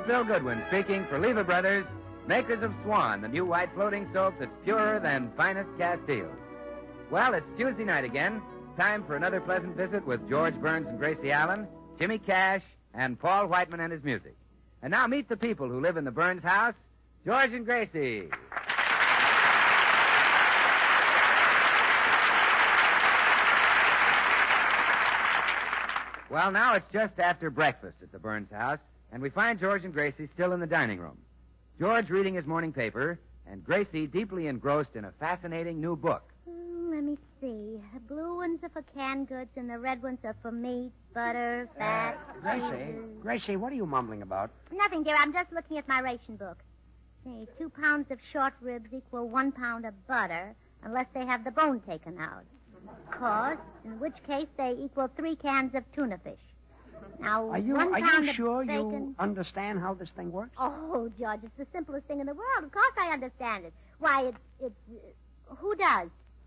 Bill Goodwin speaking for Lever Brothers, makers of Swan, the new white floating soap that's purer than finest Castile. Well, it's Tuesday night again. Time for another pleasant visit with George Burns and Gracie Allen, Jimmy Cash, and Paul Whiteman and his music. And now meet the people who live in the Burns house, George and Gracie. Well, now it's just after breakfast at the Burns house, and we find George and Gracie still in the dining room. George reading his morning paper, and Gracie deeply engrossed in a fascinating new book. Let me see. The blue ones are for canned goods, and the red ones are for meat, butter, fat, Gracie, what are you mumbling about? Nothing, dear. I'm just looking at my ration book. See, 2 pounds of short ribs equal 1 pound of butter, unless they have the bone taken out. Of course, in which case they equal 3 cans of tuna fish. Now, are you sure bacon... you understand how this thing works? Oh, George, it's the simplest thing in the world. Of course I understand it. Why, who does?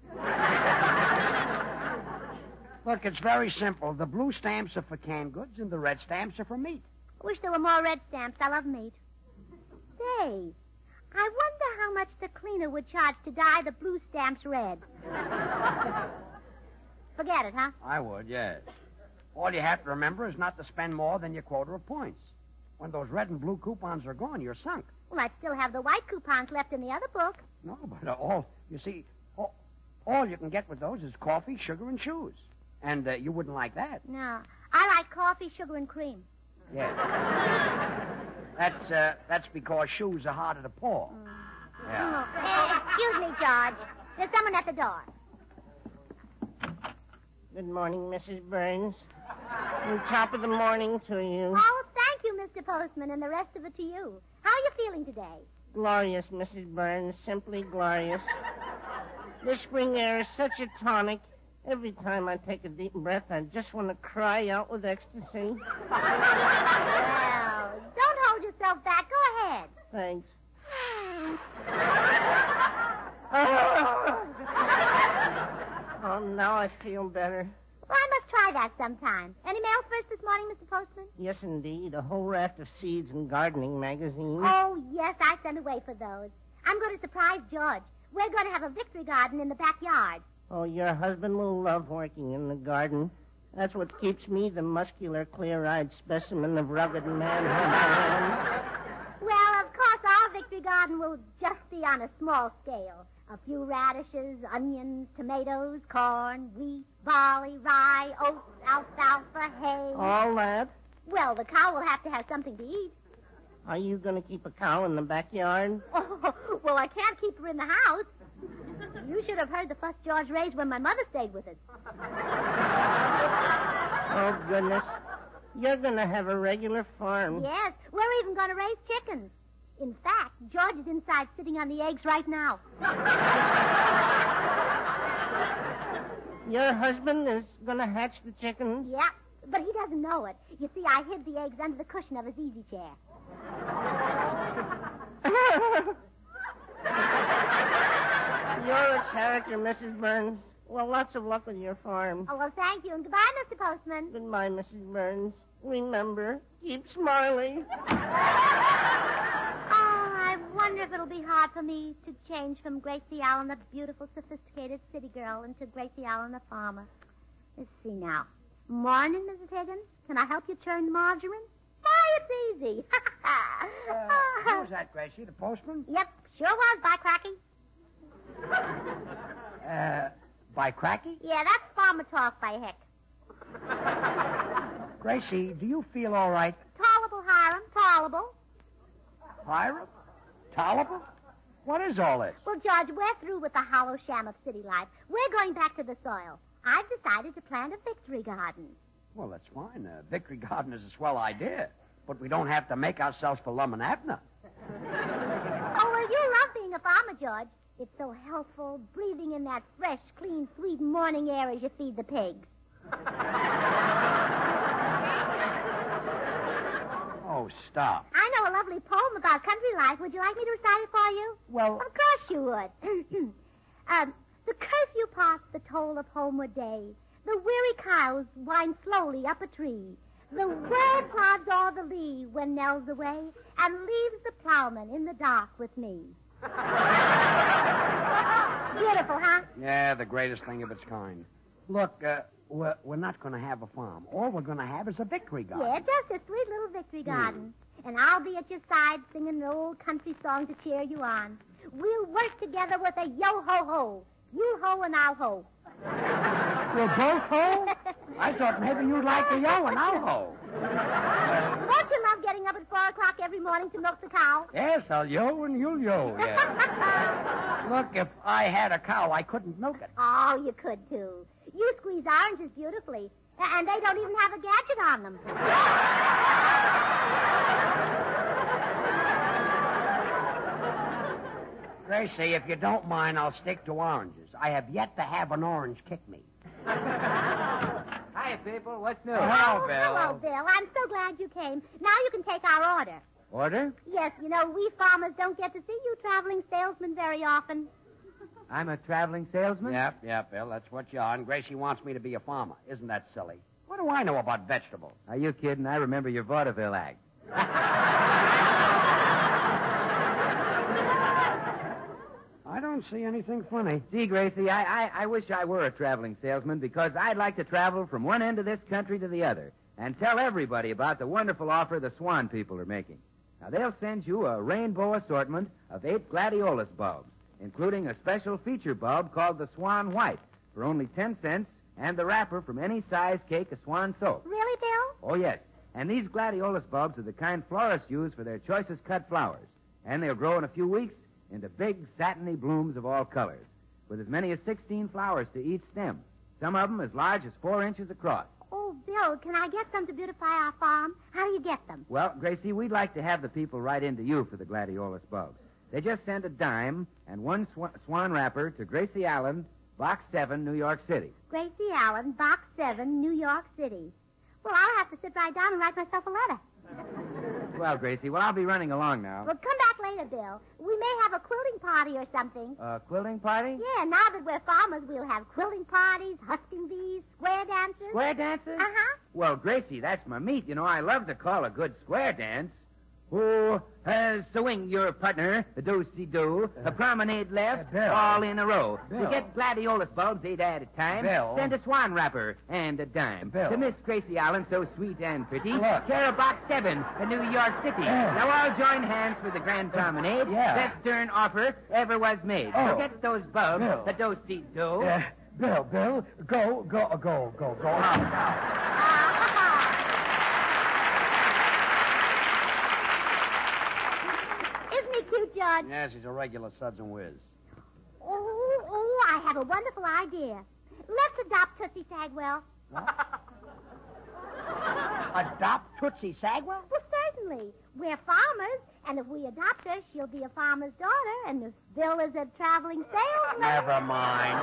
Look, it's very simple. The blue stamps are for canned goods, and the red stamps are for meat. I wish there were more red stamps. I love meat. Say, I wonder how much the cleaner would charge to dye the blue stamps red. Forget it, huh? I would, yes. All you have to remember is not to spend more than your quota of points. When those red and blue coupons are gone, you're sunk. Well, I'd still have the white coupons left in the other book. No, but all you can get with those is coffee, sugar, and shoes. And you wouldn't like that. No. I like coffee, sugar, and cream. Yeah. That's because shoes are harder to paw. Yeah. Excuse me, George. There's someone at the door. Good morning, Mrs. Burns. And top of the morning to you. Oh, thank you, Mr. Postman, and the rest of it to you. How are you feeling today? Glorious, Mrs. Burns. Simply glorious. This spring air is such a tonic. Every time I take a deep breath, I just want to cry out with ecstasy. Well, don't hold yourself back. Go ahead. Thanks. Oh, now I feel better. Well, I must try that sometime. Any mail first this morning, Mr. Postman? Yes, indeed. A whole raft of seeds and gardening magazines. Oh, yes, I sent away for those. I'm going to surprise George. We're going to have a victory garden in the backyard. Oh, your husband will love working in the garden. That's what keeps me the muscular, clear-eyed specimen of rugged manhood I am. Well, of course, our victory garden will just be on a small scale. A few radishes, onions, tomatoes, corn, wheat, barley, rye, oats, alfalfa, hay. All that? Well, the cow will have to have something to eat. Are you going to keep a cow in the backyard? Oh, well, I can't keep her in the house. You should have heard the fuss George raised when my mother stayed with us. Oh, goodness. You're going to have a regular farm. Yes, we're even going to raise chickens. In fact, George is inside sitting on the eggs right now. Your husband is going to hatch the chickens? Yeah, but he doesn't know it. You see, I hid the eggs under the cushion of his easy chair. You're a character, Mrs. Burns. Well, lots of luck with your farm. Oh, well, thank you, and goodbye, Mr. Postman. Goodbye, Mrs. Burns. Remember, keep smiling. Oh, I wonder if it'll be hard for me to change from Gracie Allen, the beautiful, sophisticated city girl, into Gracie Allen, the farmer. Let's see now. Morning, Mrs. Higgins. Can I help you churn the margarine? Why, it's easy. Who was that, Gracie? The postman? Yep, sure was, by Cracky. By Cracky? Yeah, that's farmer talk by Heck. Gracie, do you feel all right? Tolerable, Hiram, tolerable. Hiram? Tolerable? What is all this? Well, George, we're through with the hollow sham of city life. We're going back to the soil. I've decided to plant a victory garden. Well, that's fine. A victory garden is a swell idea. But we don't have to make ourselves for Lum and Abner. Oh, well, you love being a farmer, George. It's so healthful, breathing in that fresh, clean, sweet morning air as you feed the pigs. Oh, stop. I know a lovely poem about country life. Would you like me to recite it for you? Well... Of course you would. The curfew parts the toll of homeward day. The weary cows wind slowly up a tree. The world plods all the lea when Nell's away and leaves the plowman in the dark with me. Beautiful, huh? Yeah, the greatest thing of its kind. Look, we're not going to have a farm. All we're going to have is a victory garden. Yeah, just a sweet little victory garden. And I'll be at your side singing an old country song to cheer you on. We'll work together with a yo-ho-ho. You ho and I'll ho. We'll both ho? I thought maybe you'd like the yo and I'll ho. Don't you love getting up at 4 o'clock every morning to milk the cow? Yes, I'll yo and you'll yo, yeah. Look, if I had a cow, I couldn't milk it. Oh, you could, too. You squeeze oranges beautifully, and they don't even have a gadget on them. Gracie, if you don't mind, I'll stick to oranges. I have yet to have an orange kick me. Hi, people. What's new? Hello, Bill. I'm so glad you came. Now you can take our order. Order? Yes, you know, we farmers don't get to see you traveling salesmen very often. I'm a traveling salesman? Yep, Bill. That's what you are. And Gracie wants me to be a farmer. Isn't that silly? What do I know about vegetables? Are you kidding? I remember your vaudeville act. I don't see anything funny. Gee, Gracie, I wish I were a traveling salesman because I'd like to travel from one end of this country to the other and tell everybody about the wonderful offer the Swan people are making. Now, they'll send you a rainbow assortment of 8 gladiolus bulbs, including a special feature bulb called the Swan White for only 10 cents and the wrapper from any size cake of Swan soap. Really, Bill? Oh, yes. And these gladiolus bulbs are the kind florists use for their choicest cut flowers. And they'll grow in a few weeks into big, satiny blooms of all colors, with as many as 16 flowers to each stem, some of them as large as 4 inches across. Oh, Bill, can I get some to beautify our farm? How do you get them? Well, Gracie, we'd like to have the people write into you for the gladiolus bulbs. They just send a dime and 1 swan wrapper to Gracie Allen, Box 7, New York City. Gracie Allen, Box 7, New York City. Well, I'll have to sit right down and write myself a letter. Well, Gracie, I'll be running along now. Well, come back later, Bill. We may have a quilting party or something. A quilting party? Yeah, now that we're farmers, we'll have quilting parties, husking bees, square dances. Square dances? Uh-huh. Well, Gracie, that's my meat. You know, I love to call a good square dance. Who has swing your partner, a do-si-do, a promenade left, Bill. all in a row. Bill. To get gladiolus bulbs 8 at a time, Bill. send a swan wrapper and a dime. Bill. To Miss Gracie Allen, so sweet and pretty, Look. care of Box 7, New York City. Now all join hands for the grand promenade. Yeah. Best turn offer ever was made. Oh. So get those bulbs, Bill. the do-si-do. Bill, go. Isn't he cute, George? Yes, he's a regular suds and whiz. Oh, I have a wonderful idea. Let's adopt Tootsie Sagwell. Adopt Tootsie Sagwell? Well, certainly. We're farmers, and if we adopt her, she'll be a farmer's daughter, and if Bill is a traveling salesman... Never mind.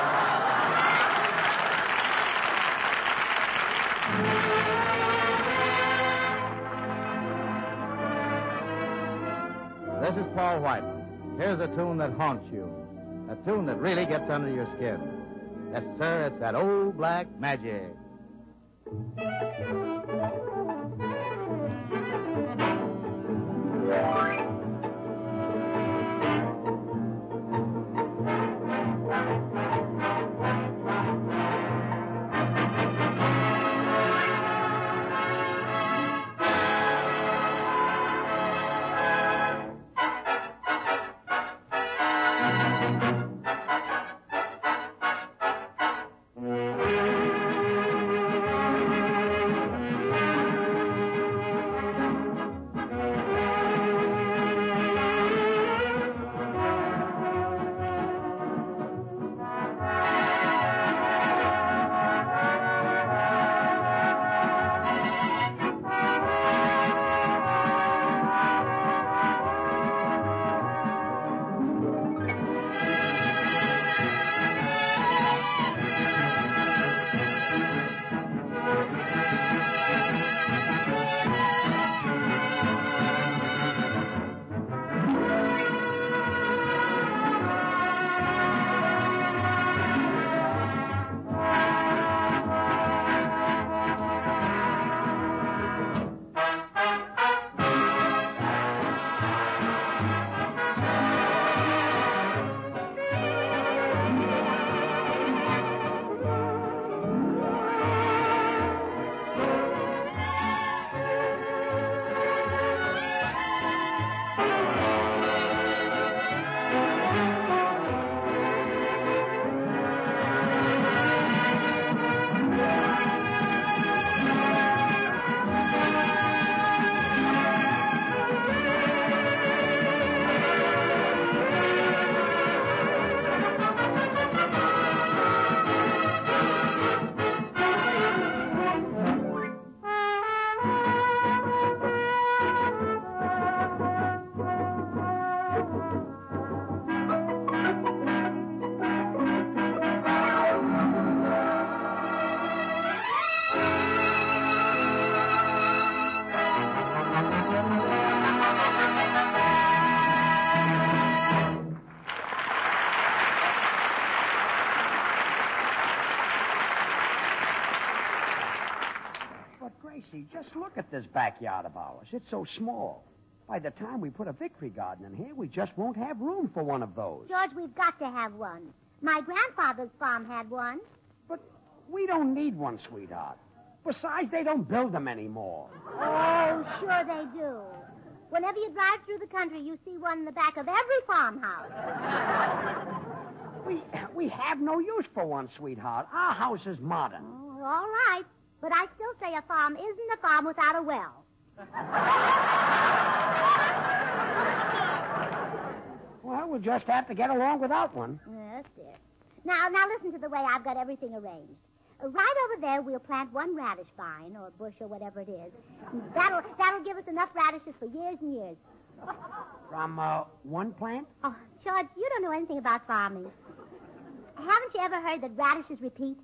This is Paul Whiteman. Here's a tune that haunts you. A tune that really gets under your skin. Yes, sir, it's that old black magic. Gracie, just look at this backyard of ours. It's so small. By the time we put a victory garden in here, we just won't have room for one of those. George, we've got to have one. My grandfather's farm had one. But we don't need one, sweetheart. Besides, they don't build them anymore. Oh, sure they do. Whenever you drive through the country, you see one in the back of every farmhouse. We have no use for one, sweetheart. Our house is modern. Oh, all right. But I still say a farm isn't a farm without a well. Well, we'll just have to get along without one. Yes, dear. Now listen to the way I've got everything arranged. Right over there, we'll plant one radish vine or bush or whatever it is. That'll give us enough radishes for years and years. From one plant? Oh, George, you don't know anything about farming. Haven't you ever heard that radishes repeat?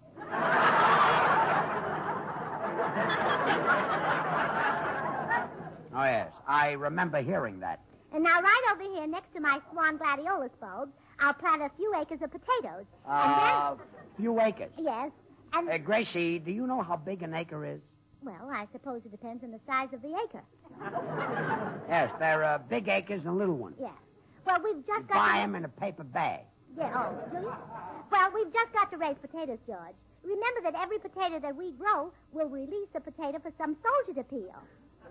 Oh, yes. I remember hearing that. And now right over here next to my swan gladiolus bulbs, I'll plant a few acres of potatoes. Few acres. Yes. And Gracie, do you know how big an acre is? well, I suppose it depends on the size of the acre. Yes, there are big acres and little ones. Yeah. Well, we've just got Buy to... them in a paper bag. Yeah, oh, do you? Well, we've just got to raise potatoes, George. Remember that every potato that we grow will release a potato for some soldier to peel.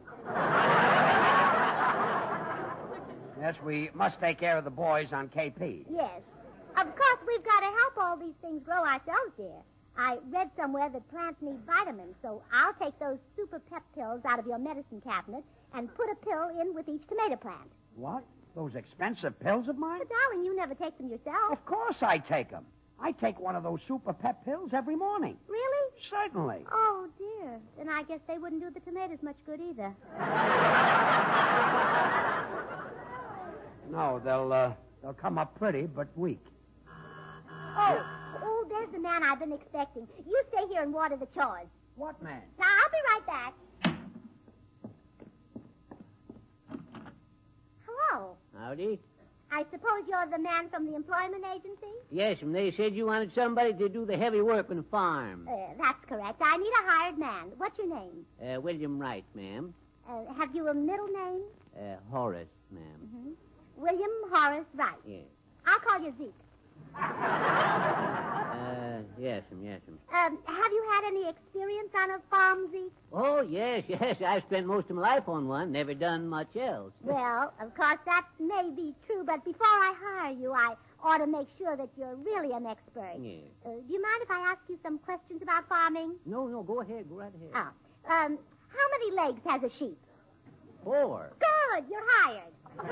Yes, we must take care of the boys on KP. Yes. Of course, we've got to help all these things grow ourselves, dear. I read somewhere that plants need vitamins, so I'll take those super pep pills out of your medicine cabinet and put a pill in with each tomato plant. What? Those expensive pills of mine? But, darling, you never take them yourself. Of course I take them. I take one of those super pep pills every morning. Really? Certainly. Oh, dear. Then I guess they wouldn't do the tomatoes much good either. No, they'll come up pretty, but weak. Oh, there's the man I've been expecting. You stay here and water the chores. What man? Now, I'll be right back. Hello. Howdy. I suppose you're the man from the employment agency? Yes, and they said you wanted somebody to do the heavy work on the farm. That's correct. I need a hired man. What's your name? William Wright, ma'am. Have you a middle name? Horace, ma'am. Mm-hmm. William Horace Wright. Yes. I'll call you Zeke. Yes, ma'am. Have you had any experience on a farm, Zeke? Oh, yes. I've spent most of my life on one. Never done much else. Well, of course, that may be true, but before I hire you, I ought to make sure that you're really an expert. Yes. Do you mind if I ask you some questions about farming? No, go ahead. Go right ahead. Oh. How many legs has a sheep? 4. Good, you're hired.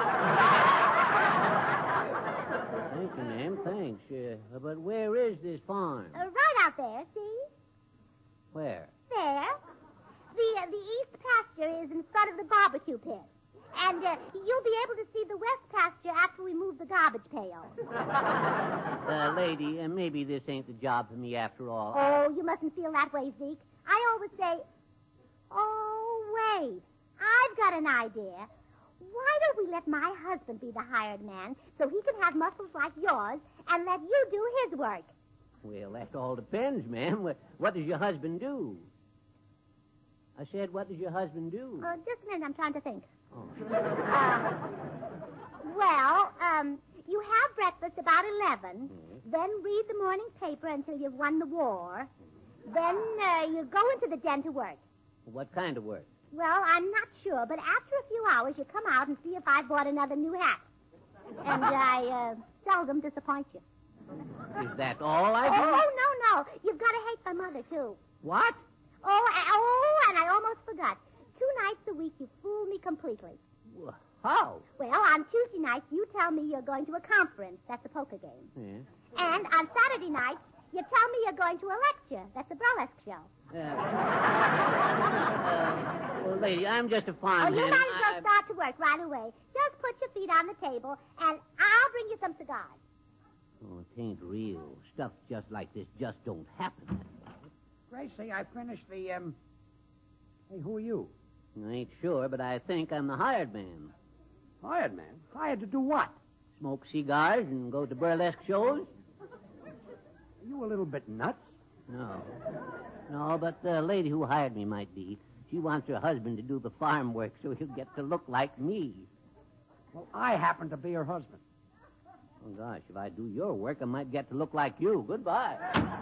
Thank you, ma'am. Thanks. But where is this farm? Right out there, see? Where? There. The east pasture is in front of the barbecue pit. And you'll be able to see the west pasture after we move the garbage pail. Lady, maybe this ain't the job for me after all. Oh, you mustn't feel that way, Zeke. I always say, oh, wait. I've got an idea. Why don't we let my husband be the hired man so he can have muscles like yours and let you do his work? Well, that all depends, ma'am. What does your husband do? I said, what does your husband do? Just a minute, I'm trying to think. Oh. You have breakfast about 11, then read the morning paper until you've won the war, then you go into the den to work. What kind of work? Well, I'm not sure, but after a few hours, you come out and see if I bought another new hat. And I seldom disappoint you. Is that all I do? Oh, no. You've got to hate my mother, too. What? And I almost forgot. 2 nights a week, you fool me completely. How? Well, on Tuesday nights, you tell me you're going to a conference. That's a poker game. Yeah. And on Saturday nights, you tell me you're going to a lecture. That's a burlesque show. Well, lady, I'm just a farmhand. You might as well start to work right away. Just put your feet on the table, and I'll bring you some cigars. Oh, it ain't real. Stuff just like this just don't happen. Gracie, I finished the, Hey, who are you? I ain't sure, but I think I'm the hired man. Hired man? Hired to do what? Smoke cigars and go to burlesque shows. Are you a little bit nuts? No. No, but the lady who hired me might be. She wants her husband to do the farm work so he'll get to look like me. Well, I happen to be her husband. Oh, gosh, if I do your work, I might get to look like you. Goodbye.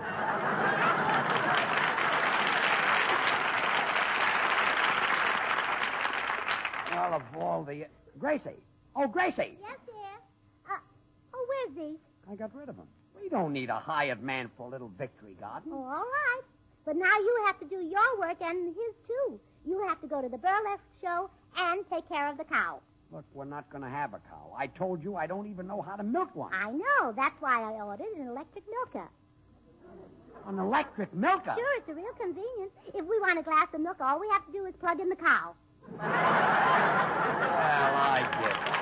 Well, of all the... Gracie. Oh, Gracie. Yes, dear. Where's he? I got rid of him. We don't need a hired man for a little victory garden. Oh, all right. But now you have to do your work and his, too. You have to go to the burlesque show and take care of the cow. Look, we're not going to have a cow. I told you I don't even know how to milk one. I know. That's why I ordered an electric milker. An electric milker? Sure, it's a real convenience. If we want a glass of milk, all we have to do is plug in the cow. Well, I get it.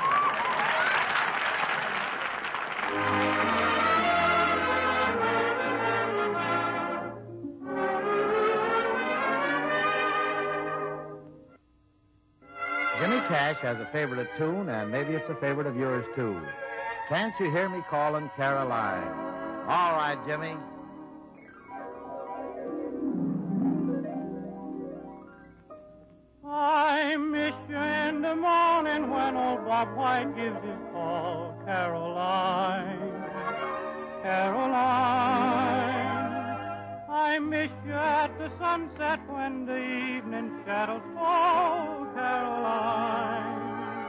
Jimmy Cash has a favorite tune, and maybe it's a favorite of yours, too. Can't you hear me calling Caroline? All right, Jimmy. I miss you in the morning when old Bob White gives his call. Caroline, Caroline. I miss you at the sunset when the evening shadows fall. Caroline,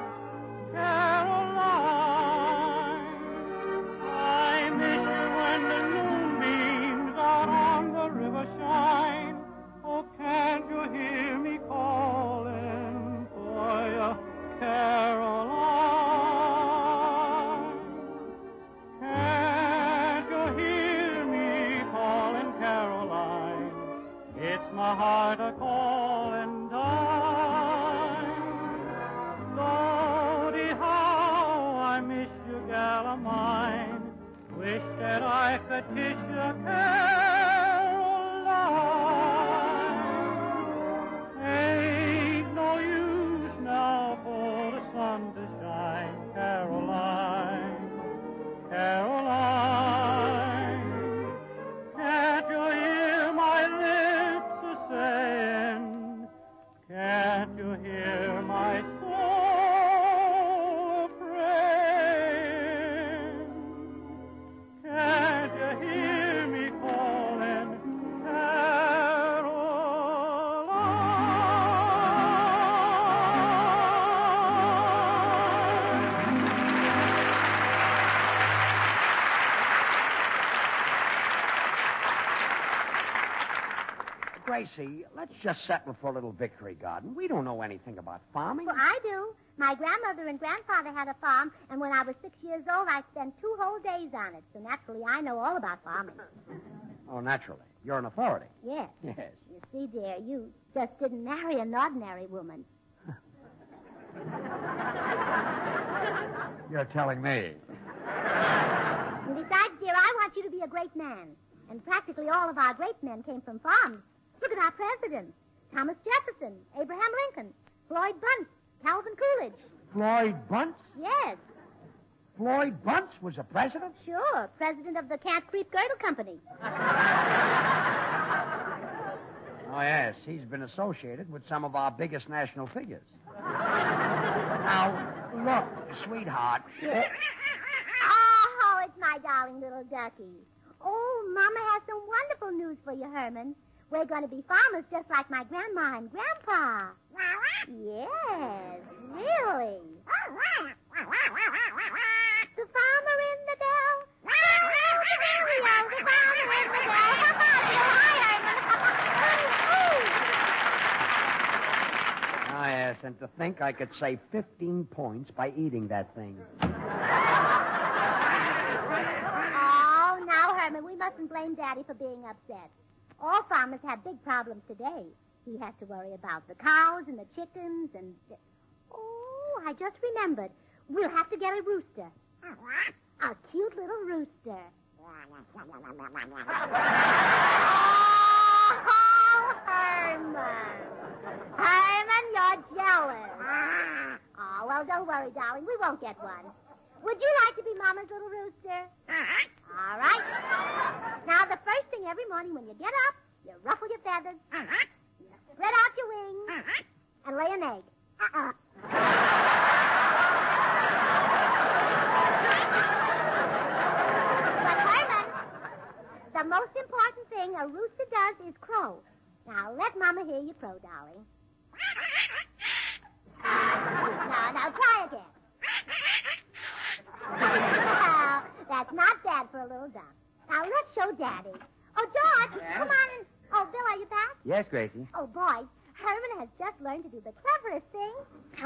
Caroline. I miss you when the moonbeams out on the river shine. Oh, can't you hear me calling for you, Caroline? Can't you hear me calling, Caroline? It's my heart a-calling time. Lordy, how I miss you, gal of mine. Wish that I could kiss you, Caroline. Ain't no use now for the sun to shine, Caroline, Caroline. Can't you hear my lips a-saying? Can't you hear my soul praying? Can't you hear me calling, Gracie, let's just settle for a little victory garden. We don't know anything about farming. Well, I do. My grandmother and grandfather had a farm, and when I was 6 years old, I spent 2 whole days on it. So naturally, I know all about farming. Oh, naturally. You're an authority. Yes. Yes. You see, dear, you just didn't marry an ordinary woman. You're telling me. And besides, dear, I want you to be a great man. And practically all of our great men came from farms. Look at our presidents. Thomas Jefferson, Abraham Lincoln, Floyd Bunce, Calvin Coolidge. Floyd Bunce? Yes, Floyd Bunce was a president? sure. President of the Can't Creep Girdle Company. Oh, yes. He's been associated with some of our biggest national figures. Now, look, sweetheart. Oh, it's my darling little ducky. Oh, Mama has some wonderful news for you, Herman. We're going to be farmers just like my grandma and grandpa. Yes, really. The farmer in the dell. The farmer in the dell. Ah, yes, and to think I could save 15 points by eating that thing. Oh, now, Herman, we mustn't blame Daddy for being upset. All farmers have big problems today. He has to worry about the cows and the chickens and... Oh, I just remembered. We'll have to get a rooster. A cute little rooster. Oh, Herman. Herman, you're jealous. Oh, well, don't worry, darling. We won't get one. Would you like to be Mama's little rooster? All right. Now, the first thing every morning when you get up, you ruffle your feathers, you spread out your wings, and lay an egg. But, Herman, the most important thing a rooster does is crow. Now, let Mama hear you crow, darling. Now, try again. Well, that's not bad for a little duck. Now, let's show Daddy. Oh, George, come on and... Oh, Bill, are you back? Yes, Gracie. Oh, boy, Herman has just learned to do the cleverest thing.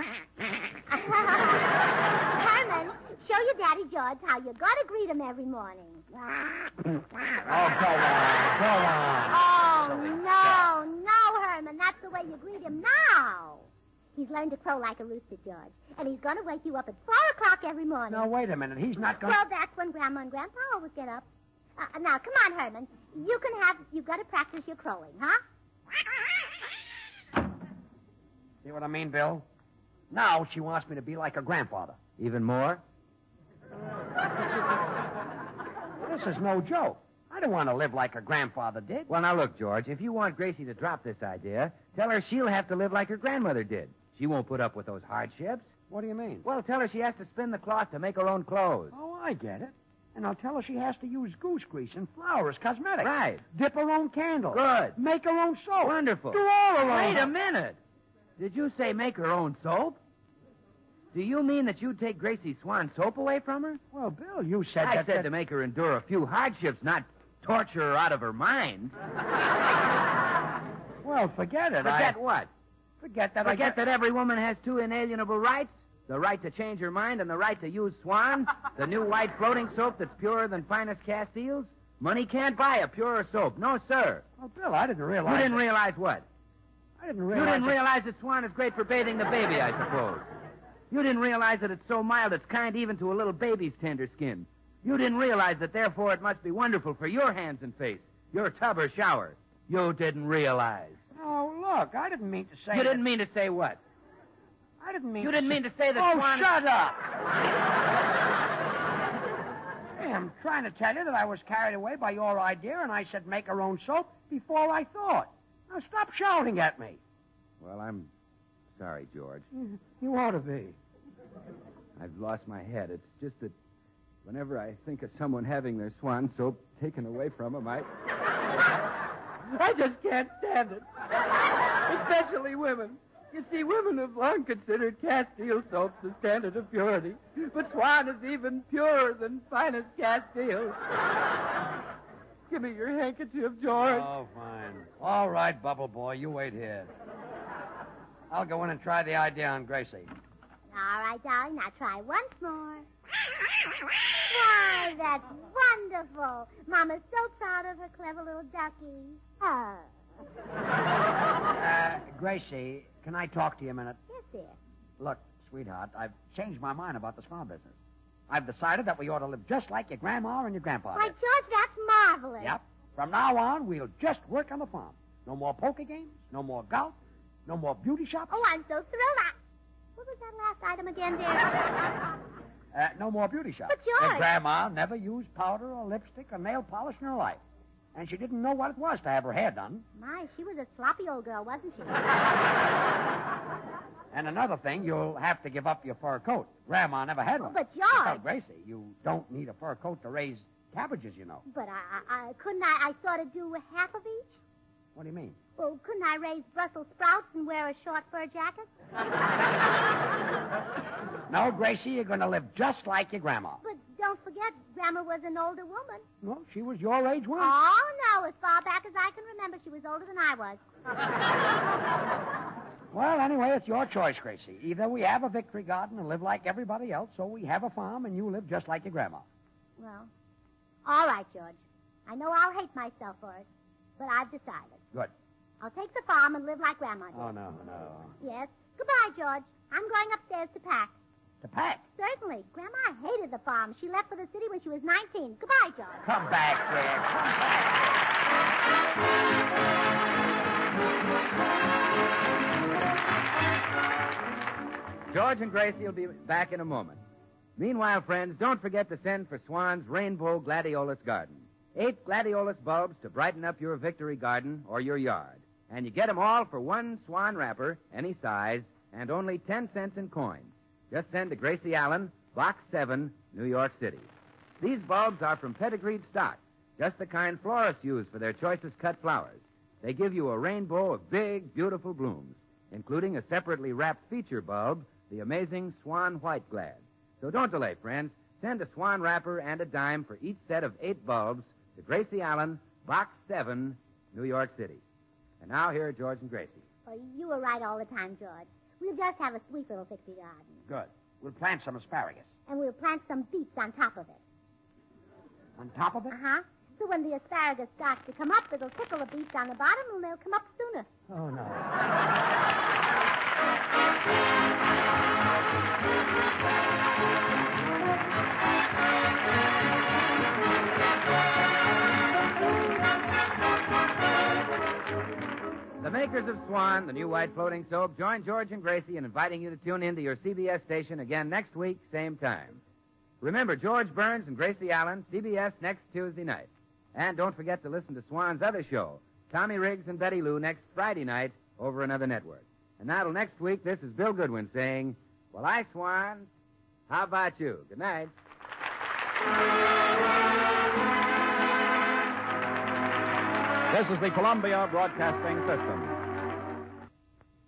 Herman, show your Daddy George how you got to greet him every morning. Oh, go on. Oh, no, Herman. That's the way you greet him now. He's learned to crow like a rooster, George. And he's going to wake you up at 4 o'clock every morning. No, wait a minute. He's not going Well, that's when Grandma and Grandpa always get up. Now, come on, Herman. You've got to practice your crowing, huh? See what I mean, Bill? Now she wants me to be like her grandfather. Even more? This is no joke. I don't want to live like her grandfather did. Well, now, look, George, if you want Gracie to drop this idea, tell her she'll have to live like her grandmother did. She won't put up with those hardships. What do you mean? Well, tell her she has to spin the cloth to make her own clothes. Oh, I get it. And I'll tell her she has to use goose grease and flour as cosmetics. Right. Dip her own candle. Good. Make her own soap. Wonderful. Do all her own. Wait a minute. Did you say make her own soap? Do you mean that you'd take Gracie Swan soap away from her? Well, Bill, you said I said to make her endure a few hardships, not torture her out of her mind. Well, forget it. Forget what? Forget that. Forget that every woman has two inalienable rights. The right to change her mind and the right to use Swan, the new white floating soap that's purer than finest Castiles. Money can't buy a purer soap. No, sir. Well, Bill, I didn't realize. You didn't realize what? I didn't You realize. didn't realize that Swan is great for bathing the baby, I suppose. You didn't realize that it's so mild it's kind even to a little baby's tender skin. You didn't realize that therefore it must be wonderful for your hands and face, your tub or shower. You didn't realize. Oh, look, I didn't mean to say. You didn't mean to say what? I didn't mean. You didn't mean to say that Swan... Oh, shut up! Hey, I'm trying to tell you that I was carried away by your idea, and I said make her own soap before I thought. Now stop shouting at me. Well, I'm sorry, George. You ought to be. I've lost my head. It's just that whenever I think of someone having their Swan soap taken away from them, I just can't stand it. Especially women. You see, women have long considered Castile soap the standard of purity. But Swan is even purer than finest Castile. Give me your handkerchief, George. Oh, fine. All right, Bubble Boy, you wait here. I'll go in and try the idea on Gracie. All right, darling. Now try once more. Why, that's wonderful. Mama's so proud of her clever little ducky. Oh. Gracie, can I talk to you a minute? Yes, dear. Look, sweetheart, I've changed my mind about the small business. I've decided that we ought to live just like your grandma and your grandpa Why, did. George, that's marvelous. Yep. From now on, we'll just work on the farm. No more poker games, no more golf, no more beauty shops. Oh, I'm so thrilled. What was that last item again, dear? No more beauty shops. But, George- Your grandma never used powder or lipstick or nail polish in her life. And she didn't know what it was to have her hair done. My, she was a sloppy old girl, wasn't she? And another thing, you'll have to give up your fur coat. Grandma never had one. But, George- Tell Gracie, you don't need a fur coat to raise cabbages, you know. But couldn't I sort of do half of each? What do you mean? Well, couldn't I raise Brussels sprouts and wear a short fur jacket? No, Gracie, you're going to live just like your grandma. But don't forget, Grandma was an older woman. Well, she was your age once. Oh, no. As far back as I can remember, she was older than I was. Well, anyway, it's your choice, Gracie. Either we have a victory garden and live like everybody else, or we have a farm and you live just like your grandma. Well, all right, George. I know I'll hate myself for it, but I've decided. Good. I'll take the farm and live like Grandma did. Oh, no. Yes. Goodbye, George. I'm going upstairs to pack. To pack. Certainly. Grandma hated the farm. She left for the city when she was 19. Goodbye, George. Come back, dear. Come back. George and Gracie will be back in a moment. Meanwhile, friends, don't forget to send for Swan's Rainbow Gladiolus Garden. 8 gladiolus bulbs to brighten up your victory garden or your yard. And you get 'em all for 1 Swan wrapper, any size, and only 10 cents in coins. Just send to Gracie Allen, Box 7, New York City. These bulbs are from pedigreed stock, just the kind florists use for their choicest cut flowers. They give you a rainbow of big, beautiful blooms, including a separately wrapped feature bulb, the amazing Swan White Glad. So don't delay, friends. Send a Swan wrapper and a dime for each set of 8 bulbs to Gracie Allen, Box 7, New York City. And now here are George and Gracie. Oh, you were right all the time, George. We'll just have a sweet little pixie garden. Good. We'll plant some asparagus. And we'll plant some beets on top of it. On top of it? Uh-huh. So when the asparagus starts to come up, it'll tickle the beets on the bottom, and they'll come up sooner. Oh, no. The makers of Swan, the new white floating soap, join George and Gracie in inviting you to tune in to your CBS station again next week, same time. Remember, George Burns and Gracie Allen, CBS next Tuesday night. And don't forget to listen to Swan's other show, Tommy Riggs and Betty Lou, next Friday night over another network. And now till next week, this is Bill Goodwin saying, well, I, Swan, how about you? Good night. This is the Columbia Broadcasting System.